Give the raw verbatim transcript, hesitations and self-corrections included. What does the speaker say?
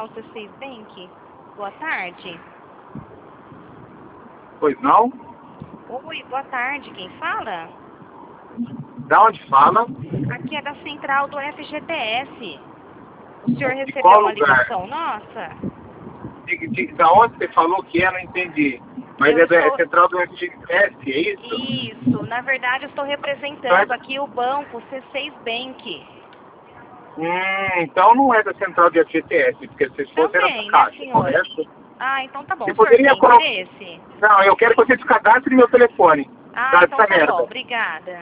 Central C seis Bank. Boa tarde. Pois não? Oi, boa tarde. Quem fala? Da onde fala? Aqui é da Central do F G T S. O senhor De recebeu qual uma lugar? ligação nossa? De, de, da onde você falou que é, não entendi. Mas Eu é, da, é estou... central do F G S, é isso? Isso. Na verdade, eu estou representando aqui o banco C seis Bank. Hum, então não é da central de F G T S, porque se fosse era da Também, né, Caixa, senhor? correto? Ah, então tá bom. Você O senhor poderia tem colocar... interesse? Não, eu quero que você descadastre meu telefone. Ah, Tá então essa tá bom. merda. Obrigada.